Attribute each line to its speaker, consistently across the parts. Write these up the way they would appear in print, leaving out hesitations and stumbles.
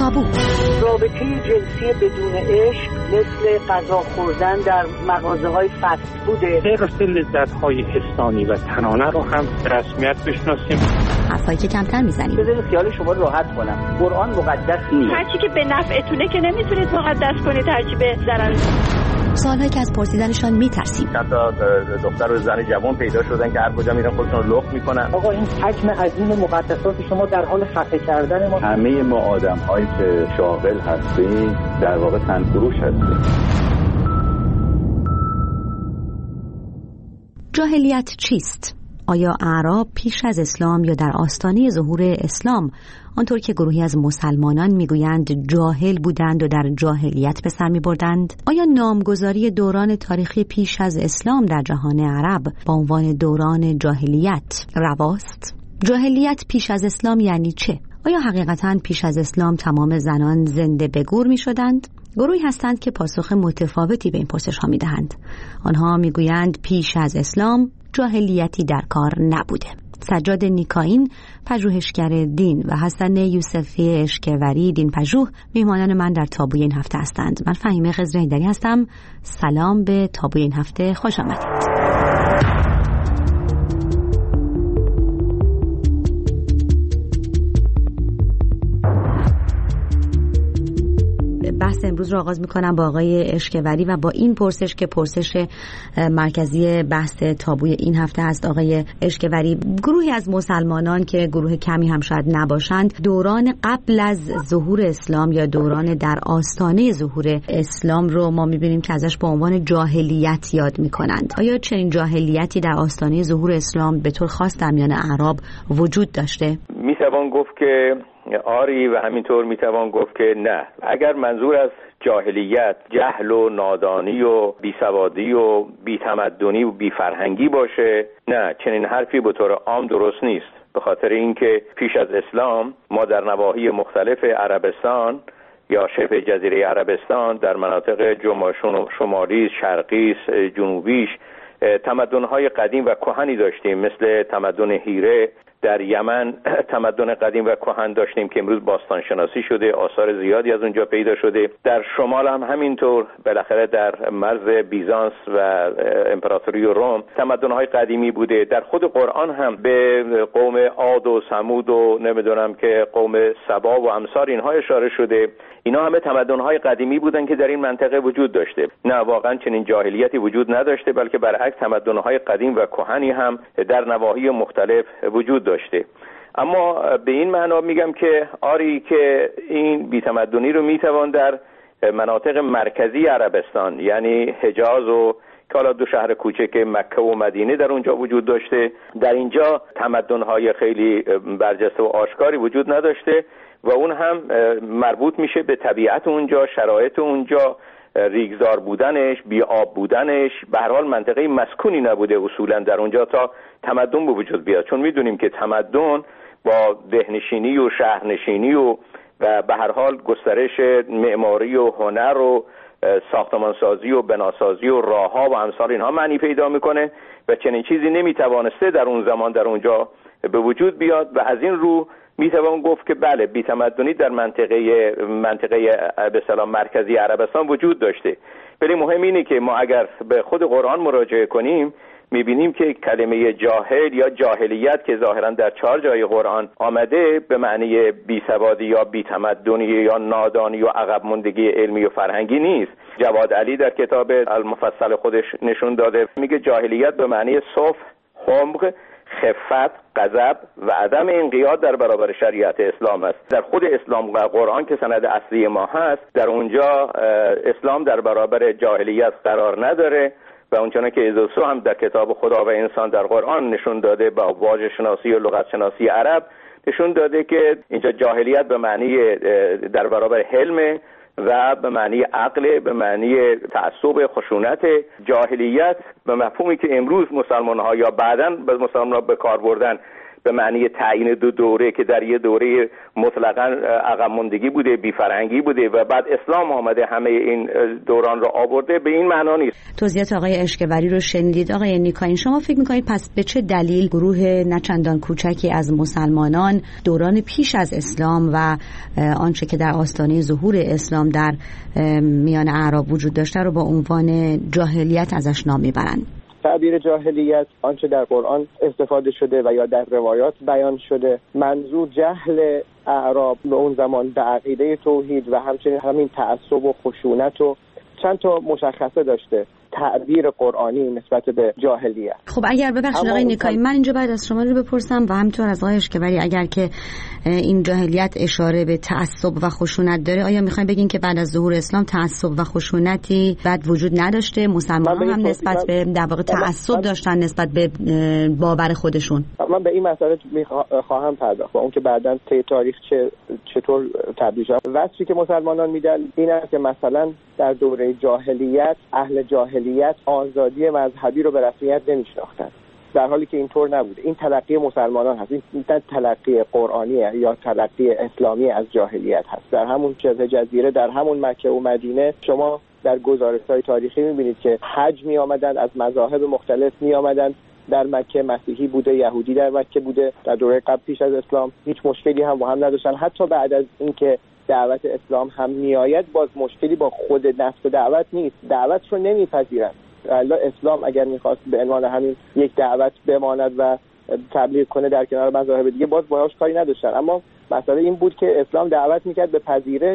Speaker 1: تابو.
Speaker 2: رابطه جنسی بدون عشق مثل غذا خوردن در مغازه‌های فست فوده.
Speaker 3: حفظ لذت‌های حسانی و تنانه رو هم رسمیت بشناسیم.
Speaker 1: حرفایی که کمتر میزنیم.
Speaker 2: بذارید خیال شما راحت کنم. قرآن مقدس نیست.
Speaker 4: هرچی که به نفعتونه که نمیتونید مقدس کنید، هرچی به ضرر.
Speaker 1: سوالایی که از پرسیدنشان میترسیم.
Speaker 5: حتی دختر و زن جوان پیدا شدن که هر کجا میرن خودشون رو لخت میکنن.
Speaker 2: آقا این حجم عظیم مقدسات شما در حال خفه کردن ما.
Speaker 5: همه ما آدم‌هایی که شاغل هستیم در واقع تنفروش هستیم.
Speaker 1: جاهلیت چیست؟ آیا اعراب پیش از اسلام یا در آستانه ظهور اسلام، آنطور که گروهی از مسلمانان میگویند، جاهل بودند و در جاهلیت به سر میبردند؟ آیا نامگذاری دوران تاریخی پیش از اسلام در جهان عرب با عنوان دوران جاهلیت رواست؟ جاهلیت پیش از اسلام یعنی چه؟ آیا حقیقتاً پیش از اسلام تمام زنان زنده به گور میشدند؟ گروهی هستند که پاسخ متفاوتی به این پرسش ها میدهند. آنها میگویند پیش از اسلام جاهلیتی در کار نبوده. سجاد نیکاین، پژوهشگر دین، و حسن یوسفی اشکوری، دین پژوه، میهمانان من در تابوی این هفته هستند. من فهیمه خضرهیدری هستم. سلام به تابوی این هفته، خوش آمدید. بحث امروز رو آغاز میکنم با آقای اشکوری و با این پرسش که پرسش مرکزی بحث تابوی این هفته است. آقای اشکوری، گروهی از مسلمانان که گروه کمی هم شاید نباشند، دوران قبل از ظهور اسلام یا دوران در آستانه ظهور اسلام رو ما میبینیم که ازش به عنوان جاهلیت یاد میکنند. آیا چنین جاهلیتی در آستانه ظهور اسلام به طور خاص در میان اعراب وجود داشته؟
Speaker 5: میتوان گفت که آری و همینطور میتوان گفت که نه. اگر منظور از جاهلیت جهل و نادانی و بیسوادی و بیتمدنی و بیفرهنگی باشه، نه، چنین حرفی به طور عام درست نیست. به خاطر اینکه پیش از اسلام ما در نواحی مختلف عربستان یا شبه جزیره عربستان، در مناطق شمالی، شرقی، جنوبیش، تمدن‌های قدیم و کهنی داشتیم، مثل تمدن هیره. در یمن تمدن قدیم و کهن داشتیم که امروز باستانشناسی شده، آثار زیادی از اونجا پیدا شده. در شمال هم همینطور، بالاخره در مرز بیزانس و امپراتوری روم تمدن‌های قدیمی بوده. در خود قرآن هم به قوم عاد و ثمود و نمیدونم که قوم سبا و امثال اینها اشاره شده. اینا همه تمدن‌های قدیمی بودن که در این منطقه وجود داشته. نه، واقعا چنین جاهلیتی وجود نداشته، بلکه برعکس تمدن‌های قدیم و کهنی هم در نواحی مختلف وجود داشته. اما به این معنا میگم که آری که این بی‌تمدنی رو میتوان در مناطق مرکزی عربستان، یعنی حجاز و که حالا دو شهر کوچک مکه و مدینه در اونجا وجود داشته، در اینجا تمدن‌های خیلی برجسته و آشکاری وجود نداشته و اون هم مربوط میشه به طبیعت اونجا، شرایط اونجا، ریگزار بودنش، بی آب بودنش. به هر حال منطقه مسکونی نبوده اصولا در اونجا تا تمدن به وجود بیاد، چون میدونیم که تمدن با دهنشینی و شهرنشینی و به هر حال گسترش معماری و هنر و ساختمانسازی و بناسازی و راهها و امثال اینها معنی پیدا میکنه و چنین چیزی نمیتوانسته در اون زمان در اونجا به وجود بیاد و از این رو میتوان گفت که بله، بی‌تمدنی در منطقه به اصطلاح مرکزی عربستان وجود داشته. ولی مهم اینه که ما اگر به خود قرآن مراجعه کنیم میبینیم که کلمه جاهل یا جاهلیت که ظاهرا در 4 جای قرآن آمده به معنی بیسوادی یا بی‌تمدنی یا نادانی و عقب ماندگی علمی و فرهنگی نیست. جواد علی در کتاب المفصل خودش نشون داده، میگه جاهلیت به معنی صف، حمق، خفت، غضب و عدم انقیاد در برابر شریعت اسلام است. در خود اسلام و قرآن که سند اصلی ما هست، در اونجا اسلام در برابر جاهلیت قرار نداره و اونچنان که ایزوسو هم در کتاب خدا و انسان در قرآن نشون داده، با واژه شناسی و لغت شناسی عرب نشون داده که اینجا جاهلیت به معنی در برابر حلم و به معنی عقل، به معنی تعصب، خشونت. جاهلیت به مفهومی که امروز مسلمان‌ها یا بعداً به مسلمان‌ها به کار بردن به معنی تعیین دو دوره که در یه دوره مطلقاً عقب ماندگی بوده، بی‌فرهنگی بوده و بعد اسلام آمده همه این دوران رو آورده، به این معنا نیست.
Speaker 1: توضیحات آقای اشکوری رو شنیدید. آقای نیکاین، شما فکر می‌کنید پس به چه دلیل گروه نچندان کوچکی از مسلمانان دوران پیش از اسلام و آنچه که در آستانه ظهور اسلام در میان اعراب وجود داشته رو با عنوان جاهلیت ازش نام میبرند؟
Speaker 6: تعبیر جاهلیت آنچه در قرآن استفاده شده و یا در روایات بیان شده، منظور جهل اعراب به اون زمان به عقیده توحید و همچنین همین تعصب و خشونت و چند تا مشخصه داشته تعبیر قرآنی نسبت به جاهلیت.
Speaker 1: خب اگر ببخشید آقای نیکایی، من اینجا بعد از شما رو بپرسم و همینطور از آقای اشکوری، اگر که این جاهلیت اشاره به تعصب و خشونت داره، آیا میخواین بگین که بعد از ظهور اسلام تعصب و خشونتی بعد وجود نداشته؟ مسلمانان هم نسبت به در واقع تعصب داشتن نسبت به باور خودشون.
Speaker 6: من به این مسئله خواهم پرداخت، با اون که بعداً طی تاریخ چطور تبدیل شد. وصفی که مسلمانان میدن این است که مثلا در دوره جاهلیت اهل جاهلیت آزادی مذهبی رو به رسمیت نمیشناختند، در حالی که اینطور نبوده. این تلقی مسلمانان هست، این تلقی قرآنی یا تلقی اسلامی از جاهلیت هست. در همون جزیره، در همون مکه و مدینه شما در گزارش‌های تاریخی می‌بینید که حج می‌آمدن، از مذاهب مختلف می‌آمدن. در مکه مسیحی بوده، یهودی در مکه بوده. در دوره قبل پیش از اسلام هیچ مشکلی هم با هم نداشتن. حتی بعد از اینکه دعوت اسلام هم میآید باز مشکلی با خود نفس دعوت نیست، دعوت رو نمیپذیرند. الله اسلام اگر میخواست به عنوان همین یک دعوت بماند و تبلیغ کنه در کنار مذاهب دیگه، باز باهاش کاری نداشتن. اما مسئله این بود که اسلام دعوت میکرد به پذیرش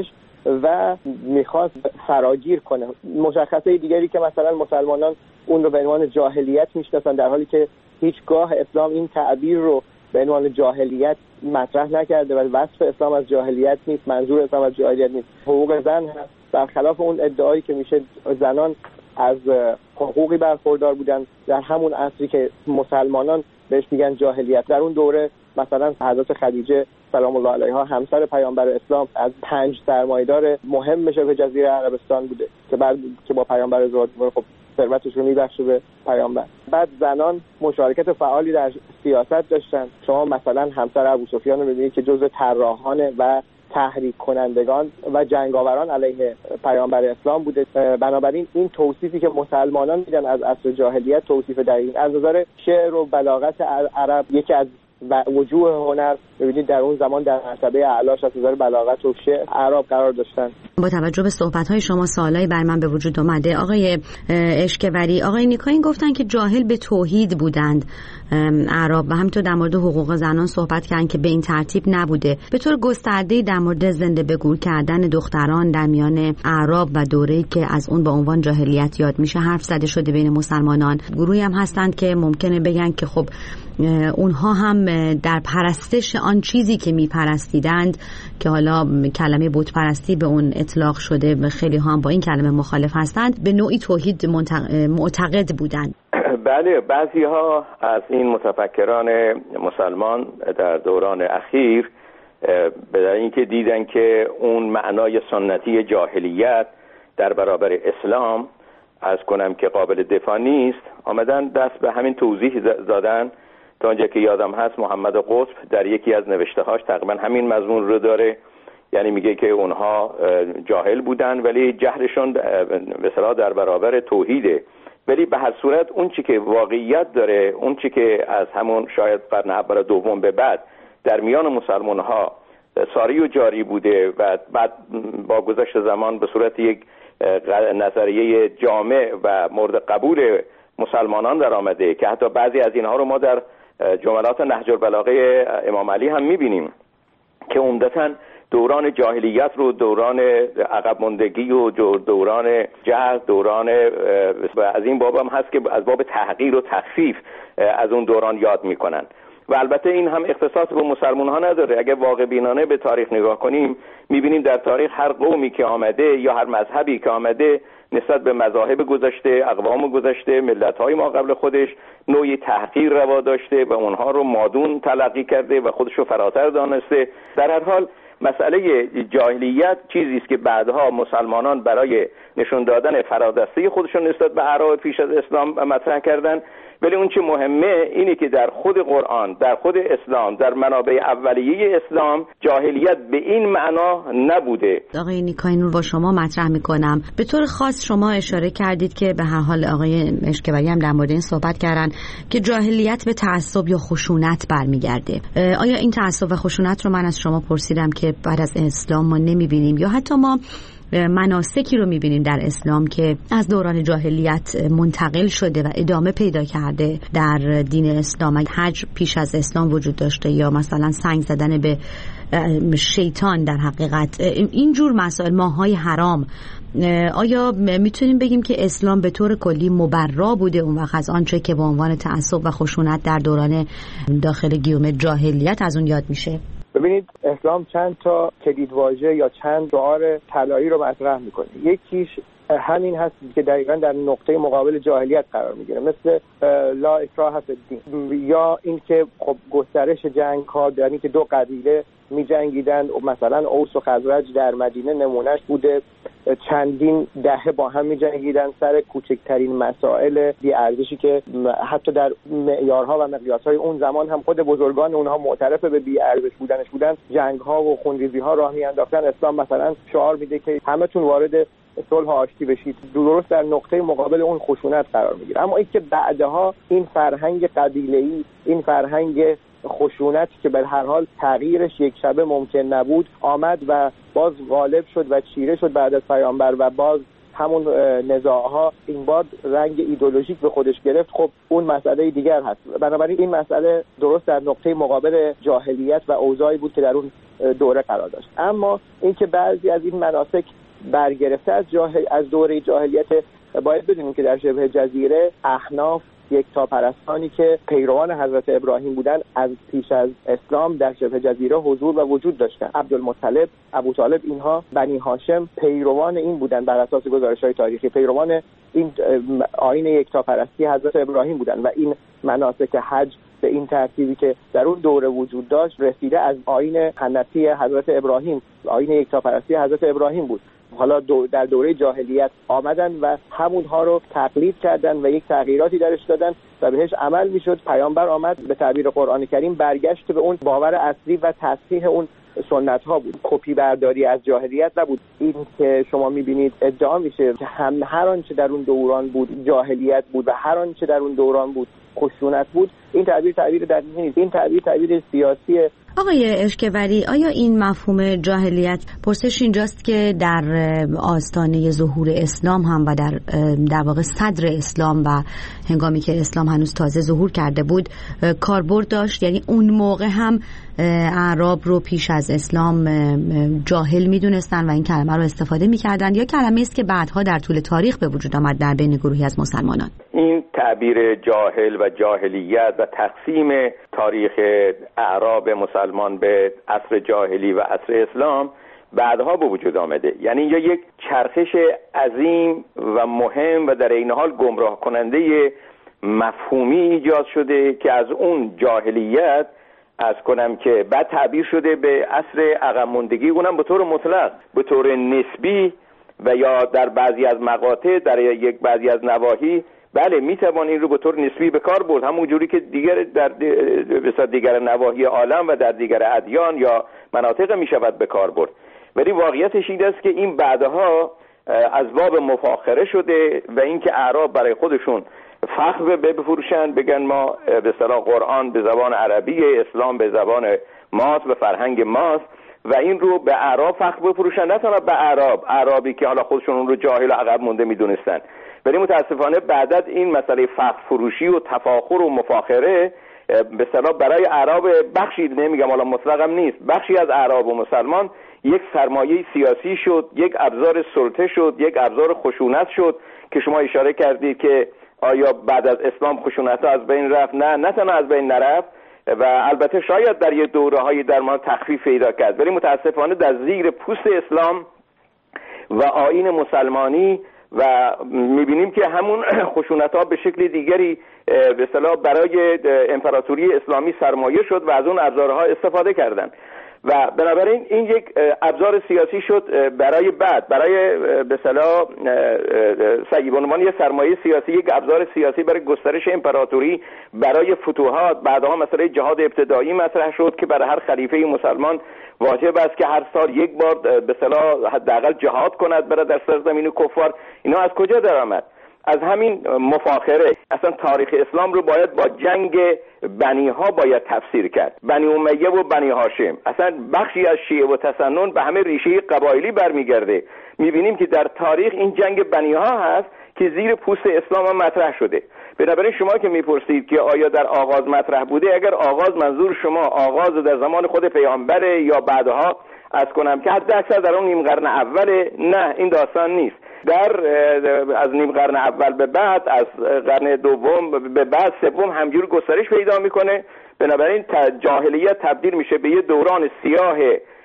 Speaker 6: و میخواست فراگیر کنه. مشخصه دیگری که مثلا مسلمانان اون رو به عنوان جاهلیت میشناسن، در حالی که هیچگاه اسلام این تعبیر رو به عنوان جاهلیت مطرح نکرده و وصف اسلام از جاهلیت نیست، منظور اسلام از جاهلیت نیست. حقوق زن هست، برخلاف اون ادعایی که میشه زنان از حقوقی برخوردار بودن در همون عصری که مسلمانان بهش میگن جاهلیت. در اون دوره مثلا حضرت خدیجه سلام الله علیها همسر پیامبر اسلام از 5 سرمایه‌دار مهم شبه جزیره عربستان بوده که بعد که با پیامبر ازدواج می‌کنه، خب ثروتش رو میبخشه به پیامبر. بعد زنان مشارکت فعالی در سیاست داشتن. شما مثلا همسر ابوسفیان رو ببینید که جزء طراحان و تحریک کنندگان و جنگاوران علیه پیامبر اسلام بوده. بنابراین این توصیفی که مسلمانان میدن از عصر جاهلیت توصیف دقیق از نظر شعر و بلاغت عرب، یکی از وجوه هنر، ببینید در اون زمان در مرتبه اعلاش از نظر بلاغت و شعر عرب قرار داشتن.
Speaker 1: با توجه به صحبت‌های شما سوالایی بر من به وجود اومده. آقای اشکوری، آقای نیکاین گفتن که جاهل به توحید بودند اعراب و همینطور در مورد حقوق زنان صحبت کردن که به این ترتیب نبوده. به طور گسترده‌ای در مورد زنده به گور کردن دختران در میان اعراب و دوره‌ای که از اون با عنوان جاهلیت یاد میشه حرف زده شده بین مسلمانان. گروهی هم هستند که ممکنه بگن که خب اونها هم در پرستش آن چیزی که میپرستیدند که حالا کلمه بت پرستی به اون اطلاق شده، خیلی ها هم با این کلمه مخالف هستند، به نوعی توحید معتقد بودند.
Speaker 5: بله، بعضی ها از این متفکران مسلمان در دوران اخیر به اینکه دیدن که اون معنای سنتی جاهلیت در برابر اسلام از کنم که قابل دفاع نیست، آمدن دست به همین توضیح دادن. تا اونجا که یادم هست محمد قطب در یکی از نوشته‌هاش تقریبا همین مضمون رو داره، یعنی میگه که اونها جاهل بودن ولی جهلشون به اصطلاح در برابر توحیده. ولی به هر صورت اون چی که واقعیت داره، اون چی که از همون شاید قرن اول دوم به بعد در میان مسلمان‌ها ساری و جاری بوده و بعد با گذشت زمان به صورت یک نظریه جامع و مورد قبول مسلمانان در آمده که حتی بعضی از اینها رو ما در جملات نهج البلاغه امام علی هم می‌بینیم که عمدتاً دوران جاهلیت رو، دوران عقب ماندگی و دوران جهل، دوران از این باب هم هست که از باب تحقیر و تخفیف از اون دوران یاد میکنن. و البته این هم اختصاص به مسلمان ها نداره. اگر واقع بینانه به تاریخ نگاه کنیم میبینیم در تاریخ هر قومی که آمده یا هر مذهبی که آمده نسبت به مذاهب گذشته، اقوام گذشته، ملت‌های ما قبل خودش نوعی تحقیر روا داشته و اونها رو مادون تلقی کرده و خودش رو فراتر دانسته. در هر حال مسئله جاهلیت چیزی است که بعدها مسلمانان برای نشون دادن فرادستی خودشون نسبت به اعراب پیش از اسلام مطرح کردن ولی اون چه مهمه اینه که در خود قرآن، در خود اسلام، در منابع اولیه اسلام جاهلیت به این معنا نبوده.
Speaker 1: آقای نیکاینور با شما مطرح میکنم، به طور خاص شما اشاره کردید که به هر حال آقای اشکبری هم در مورد این صحبت کردن که جاهلیت به تعصب یا خشونت برمیگرده. آیا این تعصب و خشونت رو من از شما پرسیدم که بعد از اسلام ما نمیبینیم، یا حتی ما مناسکی رو میبینیم در اسلام که از دوران جاهلیت منتقل شده و ادامه پیدا کرده در دین اسلام؟ حج پیش از اسلام وجود داشته، یا مثلا سنگ زدن به شیطان در حقیقت، اینجور مسائل، ماهای حرام. آیا میتونیم بگیم که اسلام به طور کلی مبرا بوده اون وقت از آنچه که به عنوان تعصب و خشونت در دوران داخل گیوم جاهلیت از اون یاد میشه؟
Speaker 6: ببینید، اسلام چند تا کلیدواژه یا چند شعار طلایی رو مطرح میکنه. یکیش همین هست که دقیقاً در نقطه مقابل جاهلیت قرار میگیره، مثل لا اکراه فی الدین، یا این که خب گسترش جنگ ها، یعنی که دو قبیله می جنگیدن، مثلا اوس و خزرج در مدینه نمونهش بوده، چندین دهه با هم می جنگیدن سر کوچکترین مسائل بی ارزشی که حتی در معیارها و مقیاسهای اون زمان هم خود بزرگان اونها معترف به بی ارزش بودنش بودن، جنگ ها و خونریزی ها راه می انداختن. اسلام مثلا شعار میده که همتون وارد صلح آشتی بشید، درست در نقطه مقابل اون خشونت قرار میگیره. اما اینکه بعدها این فرهنگ قبیله‌ای، این فرهنگ خشونت که به هر حال تغییرش یک شبه ممکن نبود، آمد و باز غالب شد و چیره شد بعد از پیامبر، و باز همون نزاعها این بار رنگ ایدئولوژیک به خودش گرفت. خب اون مسئله دیگر هست. بنابراین این مسئله درست در نقطه مقابل جاهلیت و اوضاعی بود که در اون دوره قرار داشت. اما اینکه بعضی از این مناسک برگرفته از دوره جاهلیت، باید بدونیم که در شبه جزیره احناف، یکتاپرستانی که پیروان حضرت ابراهیم بودند، از پیش از اسلام در شبه جزیره حضور و وجود داشتند. عبدالمطلب، ابو طالب، اینها بنی هاشم پیروان این بودند، بر اساس گزارش‌های تاریخی پیروان این آیین یکتاپرستی حضرت ابراهیم بودند و این مناسک حج به این ترتیبی که در اون دوره وجود داشت رسیده از آیین حنفی حضرت ابراهیم، آیین یکتاپرستی حضرت ابراهیم بود. حالا در دوره جاهلیت آمدن و همونها رو تقلید کردن و یک تغییراتی درش دادن و بهش عمل میشد. پیامبر آمد به تعبیر قرآن کریم برگشت به اون باور اصلی و تصحیح اون سنت ها بود، کپی برداری از جاهلیت نبود. این که شما میبینید ادعا میشه که هر آنچه در اون دوران بود جاهلیت بود و هر آنچه در اون دوران بود خشونت بود، این تعبیر دقیق نیست. این تعبیر سیاسیه.
Speaker 1: آقای اشکبری، آیا این مفهوم جاهلیت، پرسش اینجاست که در آستانه ظهور اسلام هم و در واقع صدر اسلام و هنگامی که اسلام هنوز تازه ظهور کرده بود کاربرد داشت؟ یعنی اون موقع هم اعراب رو پیش از اسلام جاهل میدونستن و این کلمه رو استفاده میکردن، یا کلمه است که بعدها در طول تاریخ به وجود آمد در بین گروهی از مسلمانان؟
Speaker 5: این تعبیر جاهل و جاهلیت و تقسیم تاریخ اعراب مسلمان به عصر جاهلی و عصر اسلام بعدها به وجود آمده. یعنی اینجا یک چرخش عظیم و مهم و در این حال گمراه کننده مفهومی ایجاد شده که از اون جاهلیت از کنم که بعد تعبیر شده به عصر عقب ماندگی، اونم به طور مطلق، به طور نسبی و یا در بعضی از مقاطع، در یک بعضی از نواحی بله میتوان این رو به طور نسبی به کار برد، همون جوری که در دیگر نواحی عالم و در دیگر ادیان یا مناطق میشود به کار برد. ولی واقعیتش این است که این بعدها از باب مفاخره شده و اینکه اعراب برای خودشون فخر بفروشن، بگن ما به اصطلاح قرآن به زبان عربی، اسلام به زبان ماست، به فرهنگ ماست، و این رو به اعراب فخر بفروشن، نه تنها به اعرابی که حالا خودشون اون رو جاهل و عقب مونده میدونستن. ولی متاسفانه بعداً این مسئله فخر فروشی و تفاخر و مفاخره به اصطلاح برای اعراب بخشی، نمیگم حالا مطلقم نیست، بخشی از اعراب و مسلمان یک سرمایه سیاسی شد، یک ابزار سلطه شد، یک ابزار خشونت شد که شما اشاره کردید که آیا بعد از اسلام خشونت ها از بین رفت؟ نه تنها از بین نرفت و البته شاید در یک دوره‌های درمان تخفیف پیدا کرد، ولی متاسفانه در زیر پوست اسلام و آیین مسلمانی و میبینیم که همون خشونت ها به شکل دیگری به اصطلاح برای امپراتوری اسلامی سرمایه شد و از اون ابزارها استفاده کردن. و بنابراین این یک ابزار سیاسی شد برای بعد، برای به اصطلاح به عنوان یه سرمایه سیاسی، یک ابزار سیاسی برای گسترش امپراتوری، برای فتوحات. بعدها مسئله جهاد ابتدایی مطرح شد که برای هر خلیفه مسلمان واجب است که هر سال یک بار به اصطلاح حداقل جهاد کند برای در سرزمین کفار. اینا از کجا درآمد؟ از همین مفاخره. اصلا تاریخ اسلام رو باید با جنگ بنی ها باید تفسیر کرد، بنی امیه و بنی هاشم. اصلا بخشی از شیعه و تسنن به همه ریشه قبایلی برمیگرده. میبینیم که در تاریخ این جنگ بنی ها هست که زیر پوست اسلام هم مطرح شده. بنابراین شما که میپرسید که آیا در آغاز مطرح بوده، اگر آغاز منظور شما آغاز در زمان خود پیامبره یا بعدها، از کنم که حد اکثر در اون نیم قرن اوله، نه این داستان نیست. از نیم قرن اول به بعد، از قرن دوم به بعد، سوم همجور گسترش پیدا میکنه. بنابراین جاهلیت تبدیل میشه به یه دوران سیاه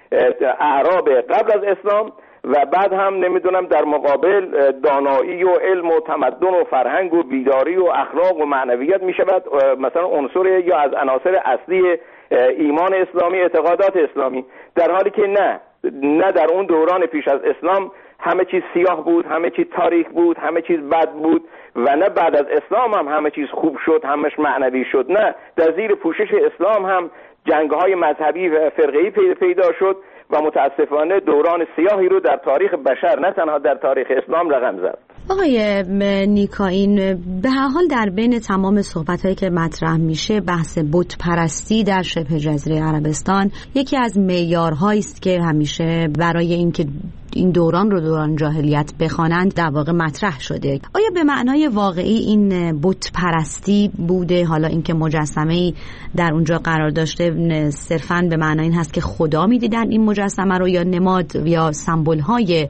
Speaker 5: اعراب قبل از اسلام و بعد هم نمیدونم در مقابل دانایی و علم و تمدن و فرهنگ و بیداری و اخلاق و معنویت میشود مثلا عنصر یا از عناصر اصلی ایمان اسلامی، اعتقادات اسلامی. در حالی که نه در اون دوران پیش از اسلام همه چیز سیاه بود، همه چیز تاریک بود، همه چیز بد بود و نه بعد از اسلام هم همه چیز خوب شد، همش معنوی شد. نه، در زیر پوشش اسلام هم جنگ‌های مذهبی و فرقه‌ای پیدا شد و متاسفانه دوران سیاهی رو در تاریخ بشر نه تنها در تاریخ اسلام رقم زد.
Speaker 1: آقای نیکائین، به هر حال در بین تمام صحبت‌هایی که مطرح میشه بحث بت پرستی در شبه جزیره عربستان یکی از معیارهایی است که همیشه برای اینکه این دوران رو دوران جاهلیت بخوانند در واقع مطرح شده. آیا به معنای واقعی این بت پرستی بوده؟ حالا اینکه مجسمه‌ای در اونجا قرار داشته صرفاً به معنای این هست که خدا می‌دیدن این مجسمه رو، یا نماد یا سمبول‌های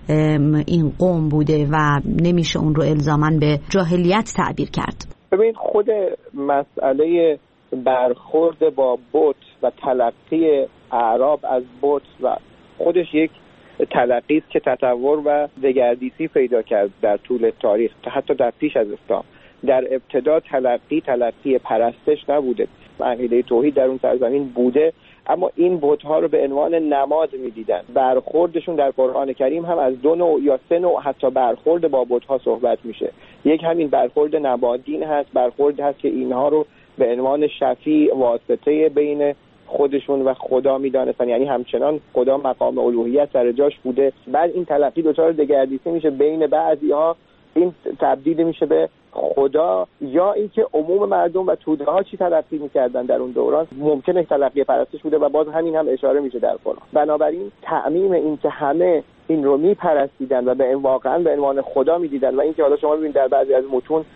Speaker 1: این قوم بوده و نمیشه اون رو الزاماً به جاهلیت تعبیر کرد؟
Speaker 6: ببینید، خود مسئله برخورد با بت و تلقی اعراب از بت و خودش یک تلقی است که تطور و دگردیسی پیدا کرد در طول تاریخ، حتی در پیش از اسلام. در ابتدا تلقی پرستش نبوده، عقیده توحید در اون سرزمین بوده، اما این بت‌ها رو به عنوان نماد می‌دیدن. برخوردشون در قرآن کریم هم از 2 نوع یا 3 نوع حتی برخورد با بت‌ها صحبت میشه. یک همین برخورد نمادین هست، برخورد هست که اینها رو به عنوان شفیع واسطه بین خودشون و خدا میدانستن، یعنی همچنان خدا مقام الوهیت سر جاش بوده. بعد این تلقی دچار دگردیسی میشه، بین بعضی‌ها این تبدیل میشه به خدا، یا اینکه عموم مردم و توده ها چی تلقی میکردن در اون دوران ممکنه تلقی پرستش بوده و باز همین هم اشاره میشه در قرآن. بنابراین تعمیم این که همه این رو میپرستیدن و به واقعا به عنوان خدا میدیدن، و اینکه حالا شما ببینید در بعضی از متون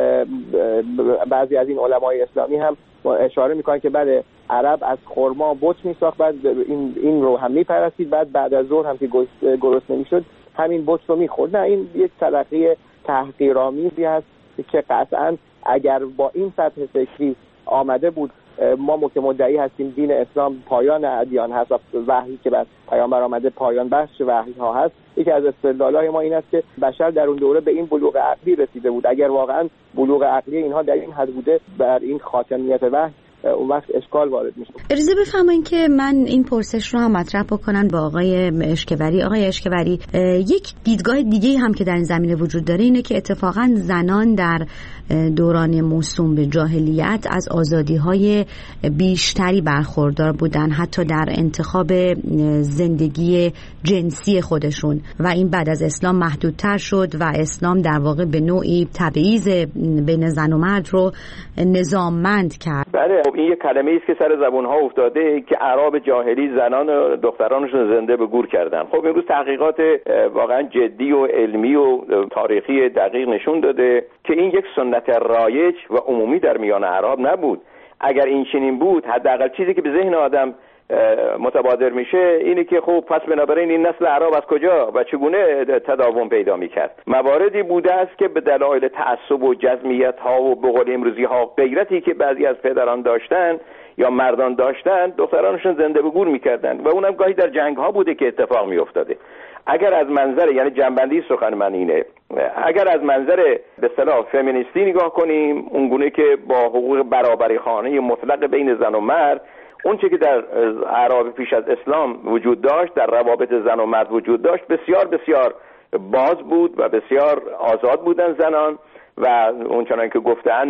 Speaker 6: بعضی از این علمای اسلامی هم اشاره میکنن که بعد عرب از خرما بت میساخت، بعد این رو هم میپرستید، بعد از ظهر هم که گرسنه نمیشد همین بت رو میخورد. نه، این یک تلقی تحقیرآمیزی هست که قطعا اگر با این سطح فکری آمده بود، ما که مدعی هستیم دین اسلام پایان ادیان هست و وحی که بر پیامبر آمده پایان بخش وحی ها هست، یکی از استدلال‌های ما این است که بشر در اون دوره به این بلوغ عقلی رسیده بود. اگر واقعا بلوغ عقلی اینها در این حد بوده، بر این خاتمیت وحی اون وقت اشکال وارد میشه.
Speaker 1: اجازه بفرمایید که من این پرسش رو هم مطرح بکنم با آقای اشکوری. آقای اشکوری، یک دیدگاه دیگه هم که در این زمینه وجود داره اینه که اتفاقا زنان در دوران موسوم به جاهلیت از آزادی‌های بیشتری برخوردار بودن، حتی در انتخاب زندگی جنسی خودشون، و این بعد از اسلام محدودتر شد و اسلام در واقع به نوعی تبعیض بین زن و مرد رو نظاممند کرد.
Speaker 5: بله، این یک کلمه است که سر زبون‌ها افتاده که اعراب جاهلی زنان و دخترانشون زنده به گور کردن. خب امروز تحقیقات واقعا جدی و علمی و تاریخی دقیق نشون داده که این یک سنت رایج و عمومی در میان اعراب نبود. اگر این چنین بود، حداقل چیزی که به ذهن آدم متبادر میشه اینه که خب پس بنابراین این نسل اعراب از کجا و چگونه تداوم پیدا میکرد؟ مواردی بوده است که به دلایل تعصب و جزمیت ها و به قول امروزی ها غیرتی که بعضی از پدران داشتن یا مردان داشتن، دخترانشون زنده به گور میکردن و اونم گاهی در جنگ ها بوده که اتفاق میافتاده. اگر از منظر، یعنی جنبندی سخن من اینه، اگر از منظر به اصطلاح فمینیستی نگاه کنیم، اونگونه که با حقوق برابری خانه مطلق بین زن و مرد، اون چه که در اعراب پیش از اسلام وجود داشت، در روابط زن و مرد وجود داشت، بسیار بسیار باز بود و بسیار آزاد بودن زنان و اونچنان که گفتن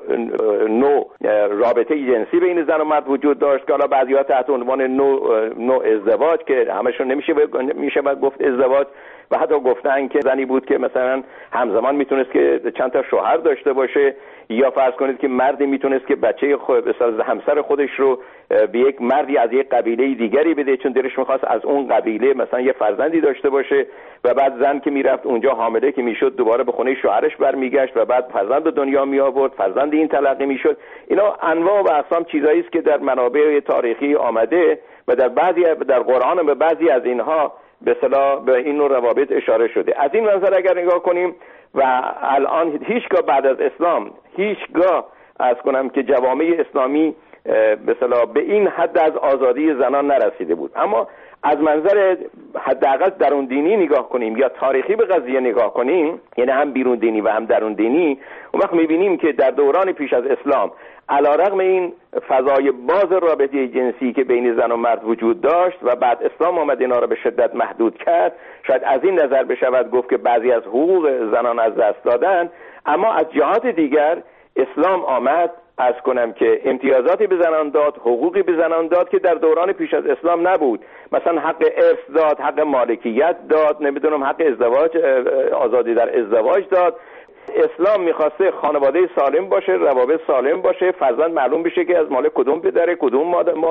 Speaker 5: 9 رابطه جنسی بین زن و مرد وجود داشت که حالا بعضی‌ها تحت عنوان نوع ازدواج که همشون میشه گفت ازدواج، و حتی گفتن که زنی بود که مثلا همزمان میتونست که چند تا شوهر داشته باشه، یا فرض کنید که مردی میتونست که بچه همسر خودش رو به یک مردی از یک قبیله دیگری بده چون دلش میخواست از اون قبیله مثلا یه فرزندی داشته باشه، و بعد زن که میرفت اونجا حامله که میشد دوباره به خونه شوهرش برمیگشت و بعد فرزند به دنیا می آورد، فرزند این تلقی میشد. اینا انواع و اقسام چیزایی است که در منابع تاریخی آمده و در قرآن و به بعضی از اینها به اصطلاح به این نوع روابط اشاره شده. از این منظر اگر نگاه کنیم و الان هیچگاه بعد از اسلام هیچگاه از کنم که جوامع اسلامی به اصطلاح به این حد از آزادی زنان نرسیده بود، اما از منظر حداقل درون دینی نگاه کنیم یا تاریخی به قضیه نگاه کنیم، یعنی هم بیرون دینی و هم درون دینی، اون وقت می‌بینیم که در دوران پیش از اسلام علیرغم این فضای باز رابطه جنسی که بین زن و مرد وجود داشت و بعد اسلام آمد اینا را به شدت محدود کرد، شاید از این نظر بشود گفت که بعضی از حقوق زنان از دست دادن، اما از جهات دیگر اسلام آمد از کنم که امتیازاتی به زنان داد، حقوقی به زنان داد که در دوران پیش از اسلام نبود. مثلا حق ارث داد، حق مالکیت داد، نمیدونم حق ازدواج، آزادی در ازدواج داد. اسلام میخواسته خانواده سالم باشه، روابط سالم باشه، فرزند معلوم بشه که از مال کدوم پدره کدوم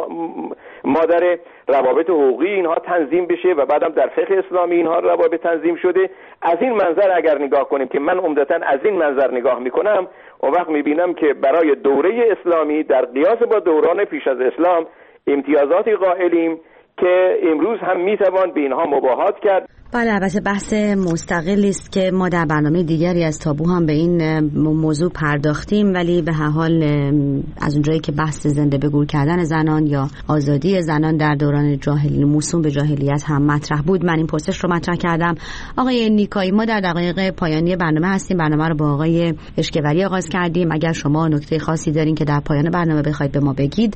Speaker 5: مادره، روابط حقوقی اینها تنظیم بشه و بعدم در فقه اسلامی اینها روابط تنظیم شده. از این منظر اگر نگاه کنیم که من عمدتاً از این منظر نگاه میکنم، اون وقت میبینم که برای دوره اسلامی در قیاس با دوران پیش از اسلام امتیازاتی قائلیم که امروز هم میتوان به اینها مباهات کرد.
Speaker 1: بله، البته بحث مستقلی است که ما در برنامه دیگری از تابو هم به این موضوع پرداختیم، ولی به هر حال از اونجایی که بحث زنده به گور کردن زنان یا آزادی زنان در دوران جاهلی موسوم به جاهلیت هم مطرح بود، من این پرسش رو مطرح کردم. آقای نیکایی، ما در دقایق پایانی برنامه هستیم. برنامه رو با آقای اشکوری آغاز کردیم. اگر شما نکته خاصی دارین که در پایان برنامه بخواید به ما بگید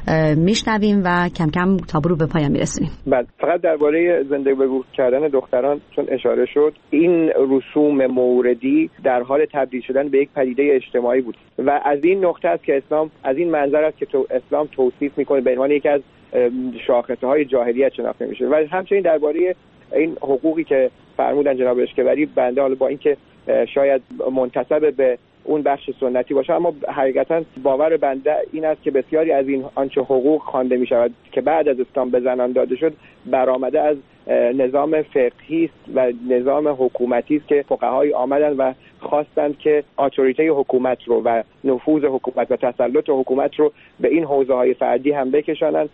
Speaker 1: میشنویم و کم کم تابو رو به پایان میرسونیم.
Speaker 6: بله، فقط درباره زنده به گور کردن دختران چون اشاره شد، این رسوم موردی در حال تبدیل شدن به یک پدیده اجتماعی بود و از این نقطه است که اسلام، از این منظر است که اسلام توصیف میکنه به عنوان یکی از شاخصه‌های جاهلیت شناخته میشه. و همچنین درباره این حقوقی که فرمودن جناب اشکوری، بنده حالا با اینکه شاید منتسب به اون بخش سنتی باشه، اما حقیقتا باور بنده این است که بسیاری از این آنچه حقوق خوانده می شود که بعد از اسلام به زنان داده شد برآمده از نظام فقهی است و نظام حکومتی است که فقهای آمدن و خواستند که اتوریته حکومت رو و نفوذ حکومت و تسلط حکومت رو به این حوزه‌های فردی هم بکشانند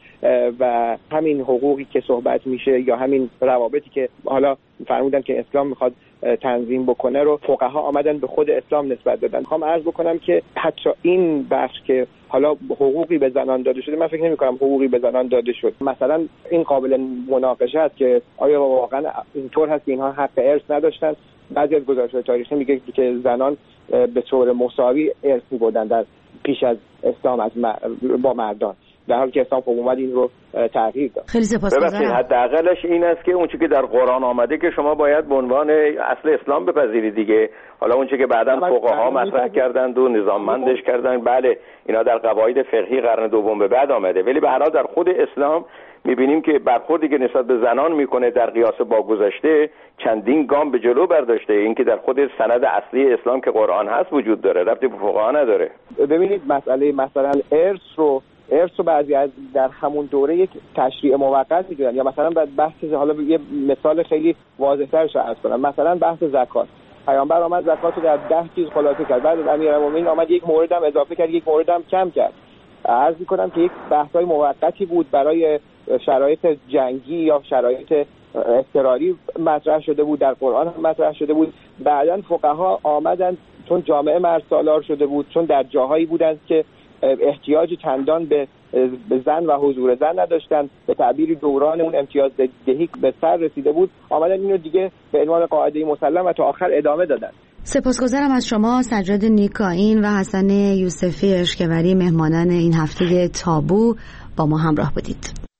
Speaker 6: و همین حقوقی که صحبت میشه یا همین روابطی که حالا فرمودن که اسلام میخواد تنظیم بکنه رو فقها آمدن به خود اسلام نسبت دادن. میخوام عرض بکنم که حتی این بخش که حالا حقوقی به زنان داده شده، من فکر نمی‌کنم حقوقی به زنان داده شد. مثلا این قابل مناقشه است که آیا واقعا اینطور هست که اینها حق ارث نداشتن؟ بعضی از گزارش‌های تاریخی میگه که زنان به طور مساوی ارث می‌بردن در پیش از اسلام از با مردان، در حالی که اسلام اومد این رو تغییر داد.
Speaker 1: خیلی سپاسگزارم.
Speaker 5: حداقلش این است که اون چیزی که در قرآن آمده که شما باید به عنوان اصل اسلام بپذیرید دیگه. حالا اون چیزی که بعداً فقها مطرح کردند و نظاممندش کردند، بله اینا در قواعد فقهی قرن دوم به بعد آمده، ولی به هر حال در خود اسلام می‌بینیم که برخوردی که نسبت به زنان میکنه در قیاس با گذشته چندین گام به جلو برداشته. این که در خود سند اصلی اسلام که قرآن هست وجود داره، ربطی به فقها نداره.
Speaker 6: ببینید مسئله مثلا ارث رو بعضی از در همون دوره یک تشریع موقت می‌دونن، یا مثلا بحث، حالا یه مثال خیلی واضح‌ترش رو عرض کنم، مثلا بحث زکات. پیامبر آمد زکات رو در 10 چیز خلاصه کرد، بعد امیرالمومنین آمد یک مورد هم اضافه کرد، یک مورد هم کم کرد. عرض می‌کنم که یک بحث‌های موقتی بود برای شرایط جنگی یا شرایط اضطراری مطرح شده بود، در قرآن هم مطرح شده بود. بعداً فقها آمدن چون جامعه مرزسالار شده بود، چون در جاهایی بودند که احتیاج چندان به زن و حضور زن نداشتن، به تعبیری دوران اون امتیاز دهی به سر رسیده بود، آمدن اینو دیگه به عنوان قاعده مسلم و تا آخر ادامه دادن.
Speaker 1: سپاسگزارم از شما سجاد نیکاین و حسن یوسفی اشکوری، مهمانان این هفته تابو. با ما همراه بودید.